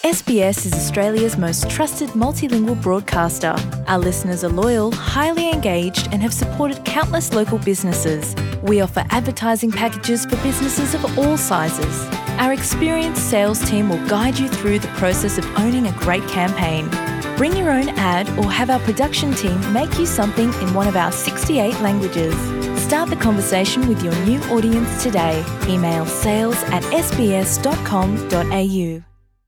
SBS is Australia's most trusted multilingual broadcaster. Our listeners are loyal, highly engaged, and have supported countless local businesses. We offer advertising packages for businesses of all sizes. Our experienced sales team will guide you through the process of owning a great campaign. Bring your own ad or have our production team make you something in one of our 68 languages. Start the conversation with your new audience today. Email sales@sbs.com.au.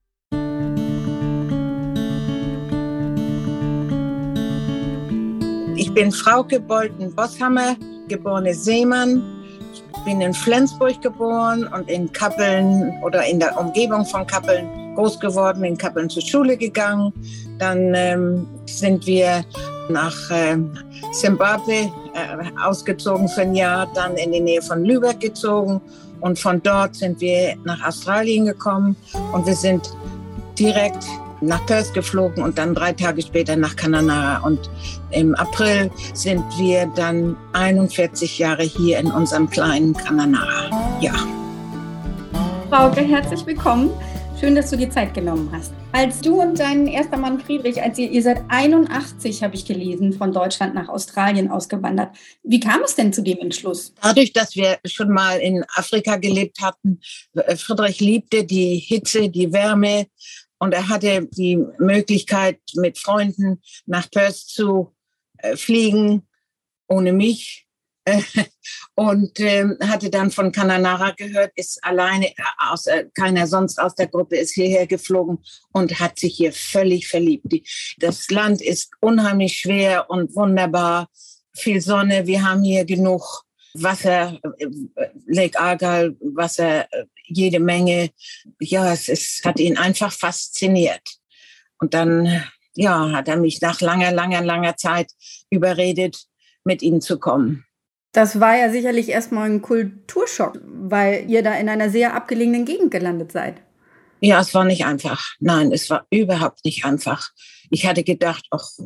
Ich bin Frauke Bolten-Bosshammer, geborene Seemann. Ich bin in Flensburg geboren und in Kappeln oder in der Umgebung von Kappeln groß geworden, in Kappeln zur Schule gegangen. Dann sind wir nach Zimbabwe ausgezogen für ein Jahr, dann in die Nähe von Lübeck gezogen und von dort sind wir nach Australien gekommen und wir sind direkt nach Perth geflogen und dann 3 Tage später nach Kununurra. Und im April sind wir dann 41 Jahre hier in unserem kleinen Kununurra. Ja. Frauke, herzlich willkommen. Schön, dass du dir Zeit genommen hast. Als du und dein erster Mann Friedrich, ihr seid 81, habe ich gelesen, von Deutschland nach Australien ausgewandert. Wie kam es denn zu dem Entschluss? Dadurch, dass wir schon mal in Afrika gelebt hatten, Friedrich liebte die Hitze, die Wärme. Und er hatte die Möglichkeit, mit Freunden nach Perth zu fliegen, ohne mich. Und hatte dann von Kununurra gehört, ist alleine, keiner sonst aus der Gruppe ist hierher geflogen und hat sich hier völlig verliebt. Das Land ist unheimlich schwer und wunderbar, viel Sonne. Wir haben hier genug Wasser, Lake Argyle, Wasser, jede Menge. Ja, hat ihn einfach fasziniert. Und dann, ja, hat er mich nach langer Zeit überredet, mit ihm zu kommen. Das war ja sicherlich erstmal ein Kulturschock, weil ihr da in einer sehr abgelegenen Gegend gelandet seid. Ja, es war nicht einfach. Nein, es war überhaupt nicht einfach. Ich hatte gedacht,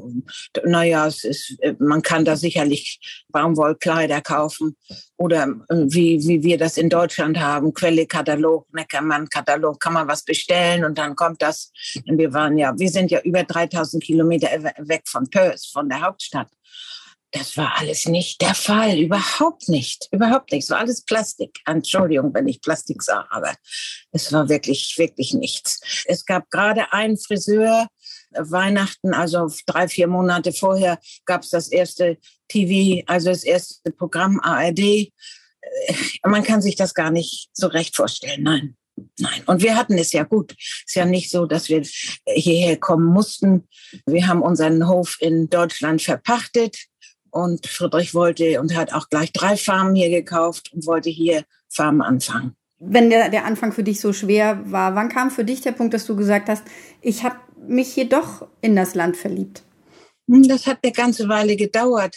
man kann da sicherlich Baumwollkleider kaufen oder wie wir das in Deutschland haben, Quelle-Katalog, Neckermann-Katalog, kann man was bestellen und dann kommt das. Und wir sind ja über 3000 Kilometer weg von Perth, von der Hauptstadt. Das war alles nicht der Fall, überhaupt nicht. Es war alles Plastik. Entschuldigung, wenn ich Plastik sage, aber es war wirklich nichts. Es gab gerade einen Friseur, Weihnachten, also 3-4 Monate vorher, gab es das erste TV, also das erste Programm ARD. Man kann sich das gar nicht so recht vorstellen, nein. Und wir hatten es ja gut. Es ist ja nicht so, dass wir hierher kommen mussten. Wir haben unseren Hof in Deutschland verpachtet. Und Friedrich wollte und hat auch gleich 3 Farmen hier gekauft und wollte hier Farmen anfangen. Wenn der Anfang für dich so schwer war, wann kam für dich der Punkt, dass du gesagt hast, ich habe mich hier doch in das Land verliebt? Das hat eine ganze Weile gedauert.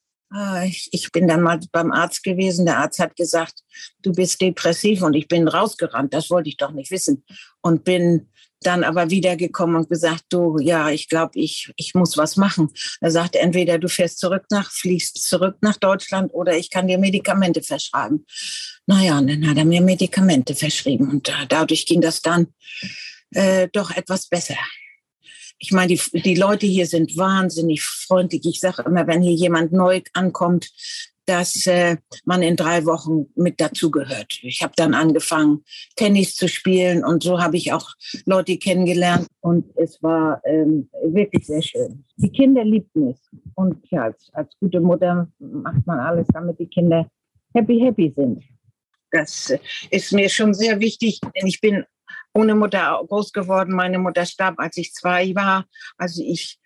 Ich bin dann mal beim Arzt gewesen. Der Arzt hat gesagt, du bist depressiv und ich bin rausgerannt. Das wollte ich doch nicht wissen. Und bin dann aber wiedergekommen und gesagt, ich glaube, ich muss was machen. Er sagte, entweder du fliegst zurück nach Deutschland oder ich kann dir Medikamente verschreiben. Naja, und dann hat er mir Medikamente verschrieben und dadurch ging das dann doch etwas besser. Ich meine, die Leute hier sind wahnsinnig freundlich. Ich sage immer, wenn hier jemand neu ankommt, dass man in 3 Wochen mit dazugehört. Ich habe dann angefangen, Tennis zu spielen und so habe ich auch Leute kennengelernt und es war wirklich sehr schön. Die Kinder liebten es und ja, als gute Mutter macht man alles, damit die Kinder happy sind. Das ist mir schon sehr wichtig, denn ich bin ohne Mutter groß geworden. Meine Mutter starb, als ich 2 war. Also ich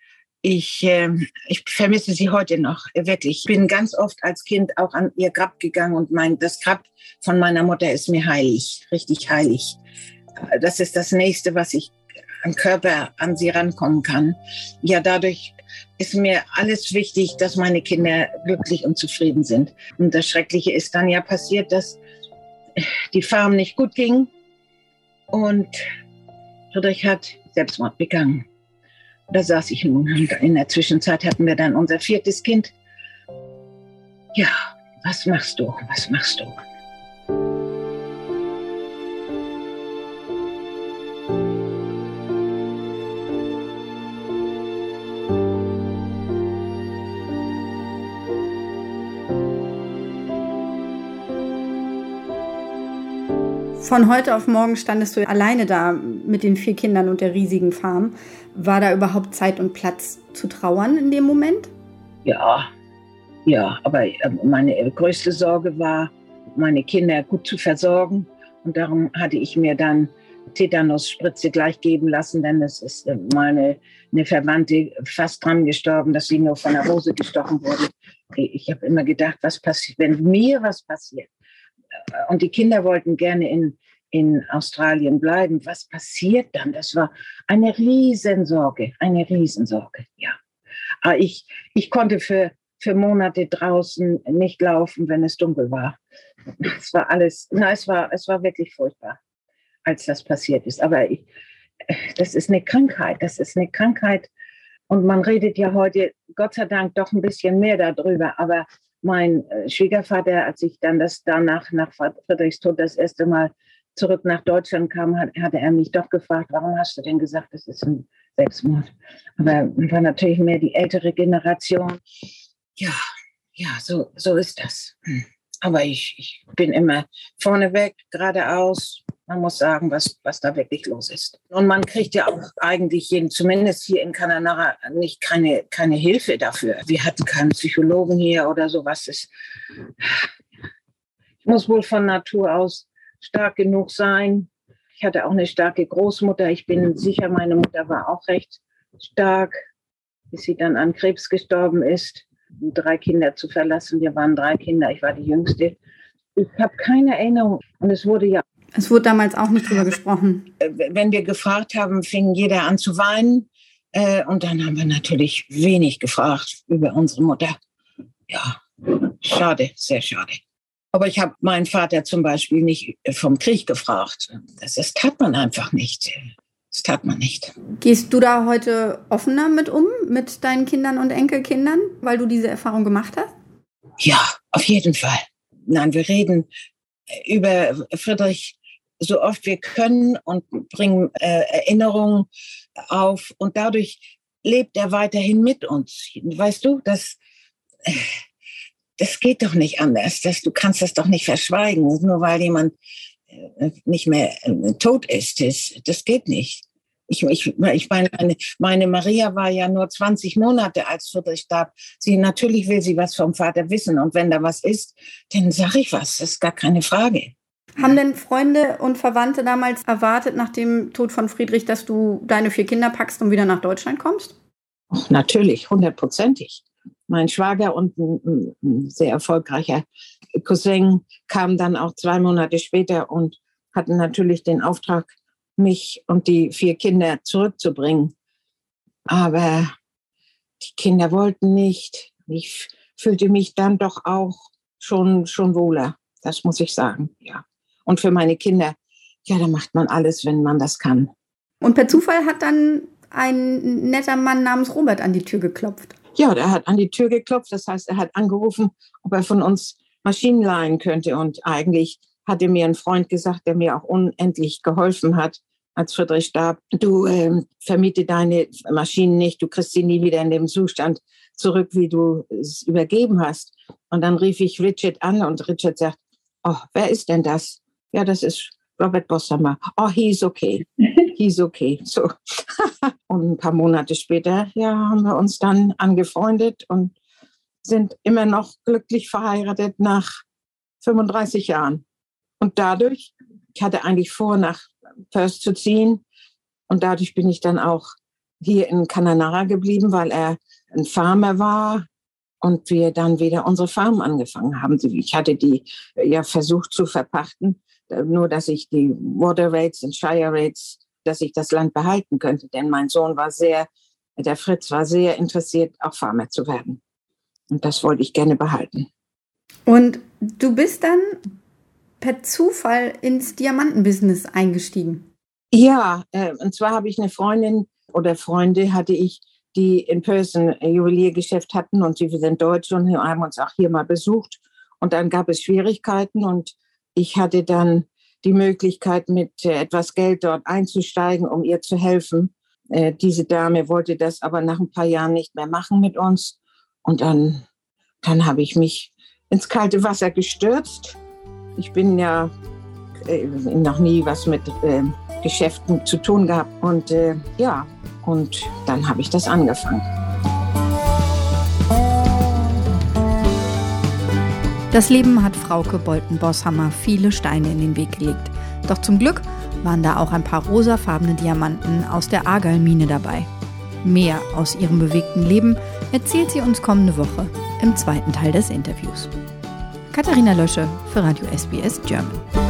vermisse sie heute noch, wirklich. Ich bin ganz oft als Kind auch an ihr Grab gegangen und das Grab von meiner Mutter ist mir heilig, richtig heilig. Das ist das Nächste, was ich am Körper an sie rankommen kann. Ja, dadurch ist mir alles wichtig, dass meine Kinder glücklich und zufrieden sind. Und das Schreckliche ist dann ja passiert, dass die Farm nicht gut ging und Friedrich hat Selbstmord begangen. Da saß ich nun. In der Zwischenzeit hatten wir dann unser 4. Kind. Ja, was machst du? Von heute auf morgen standest du alleine da mit den 4 Kindern und der riesigen Farm. War da überhaupt Zeit und Platz zu trauern in dem Moment? Ja, aber meine größte Sorge war, meine Kinder gut zu versorgen. Und darum hatte ich mir dann Tetanusspritze gleich geben lassen, denn es ist meine eine Verwandte fast dran gestorben, dass sie nur von der Hose gestochen wurde. Ich habe immer gedacht, was passiert, wenn mir was passiert? Und die Kinder wollten gerne in Australien bleiben. Was passiert dann? Das war eine Riesensorge, ja. Aber ich konnte für Monate draußen nicht laufen, wenn es dunkel war. Es war wirklich furchtbar, als das passiert ist. Aber das ist eine Krankheit. Und man redet ja heute, Gott sei Dank, doch ein bisschen mehr darüber. Aber mein Schwiegervater, als ich dann danach nach Friedrichs Tod das erste Mal zurück nach Deutschland kam, hatte er mich doch gefragt, warum hast du denn gesagt, das ist ein Selbstmord? Aber war natürlich mehr die ältere Generation. Ja, so ist das. Aber ich bin immer vorneweg, geradeaus. Man muss sagen, was da wirklich los ist. Und man kriegt ja auch eigentlich zumindest hier in Kununurra keine Hilfe dafür. Wir hatten keinen Psychologen hier oder sowas. Ich muss wohl von Natur aus stark genug sein. Ich hatte auch eine starke Großmutter. Ich bin sicher, meine Mutter war auch recht stark, bis sie dann an Krebs gestorben ist. 3 Kinder zu verlassen. Wir waren 3 Kinder. Ich war die Jüngste. Ich habe keine Erinnerung. Und es wurde damals auch nicht drüber gesprochen. Wenn wir gefragt haben, fing jeder an zu weinen. Und dann haben wir natürlich wenig gefragt über unsere Mutter. Ja, schade, sehr schade. Aber ich habe meinen Vater zum Beispiel nicht vom Krieg gefragt. Das tat man einfach nicht. Das tat man nicht. Gehst du da heute offener mit deinen Kindern und Enkelkindern, weil du diese Erfahrung gemacht hast? Ja, auf jeden Fall. Nein, wir reden über Friedrich so oft wir können und bringen Erinnerungen auf. Und dadurch lebt er weiterhin mit uns. Weißt du, das geht doch nicht anders. Du kannst das doch nicht verschweigen, nur weil jemand nicht mehr tot ist. Das geht nicht. Ich meine, Maria war ja nur 20 Monate, als Friedrich starb. Natürlich will sie was vom Vater wissen. Und wenn da was ist, dann sage ich was. Das ist gar keine Frage. Haben denn Freunde und Verwandte damals erwartet, nach dem Tod von Friedrich, dass du deine 4 Kinder packst und wieder nach Deutschland kommst? Ach, natürlich, 100%. Mein Schwager und ein sehr erfolgreicher Cousin kamen dann auch 2 Monate später und hatten natürlich den Auftrag, mich und die 4 Kinder zurückzubringen. Aber die Kinder wollten nicht. Ich fühlte mich dann doch auch schon wohler. Das muss ich sagen, ja. Und für meine Kinder, ja, da macht man alles, wenn man das kann. Und per Zufall hat dann ein netter Mann namens Robert an die Tür geklopft. Ja, der hat an die Tür geklopft. Das heißt, er hat angerufen, ob er von uns Maschinen leihen könnte. Und eigentlich hatte mir ein Freund gesagt, der mir auch unendlich geholfen hat, als Friedrich starb. Du vermiete deine Maschinen nicht, du kriegst sie nie wieder in dem Zustand zurück, wie du es übergeben hast. Und dann rief ich Richard an und Richard sagt, oh, wer ist denn das? Ja, das ist Robert Bossama. Oh, he's okay. He's okay. So. Und ein paar Monate später, ja, haben wir uns dann angefreundet und sind immer noch glücklich verheiratet nach 35 Jahren. Und dadurch, ich hatte eigentlich vor, nach Perth zu ziehen. Und dadurch bin ich dann auch hier in Kununurra geblieben, weil er ein Farmer war und wir dann wieder unsere Farm angefangen haben. Ich hatte die ja versucht zu verpachten, nur dass ich die Water Rates und Shire Rates, dass ich das Land behalten könnte. Denn mein Sohn der Fritz war sehr interessiert, auch Farmer zu werden. Und das wollte ich gerne behalten. Und du bist dann per Zufall ins Diamantenbusiness eingestiegen? Ja, und zwar habe ich eine Freundin oder Freunde hatte ich, die in Perth ein Juweliergeschäft hatten und sie sind Deutsche und haben uns auch hier mal besucht. Und dann gab es Schwierigkeiten und ich hatte dann die Möglichkeit, mit etwas Geld dort einzusteigen, um ihr zu helfen. Diese Dame wollte das aber nach ein paar Jahren nicht mehr machen mit uns. Und dann habe ich mich ins kalte Wasser gestürzt. Ich bin ja noch nie was mit Geschäften zu tun gehabt. Und und dann habe ich das angefangen. Das Leben hat Frauke Bolten-Bosshammer viele Steine in den Weg gelegt. Doch zum Glück waren da auch ein paar rosafarbene Diamanten aus der Argall-Mine dabei. Mehr aus ihrem bewegten Leben erzählt sie uns kommende Woche im zweiten Teil des Interviews. Katharina Lösche für Radio SBS German.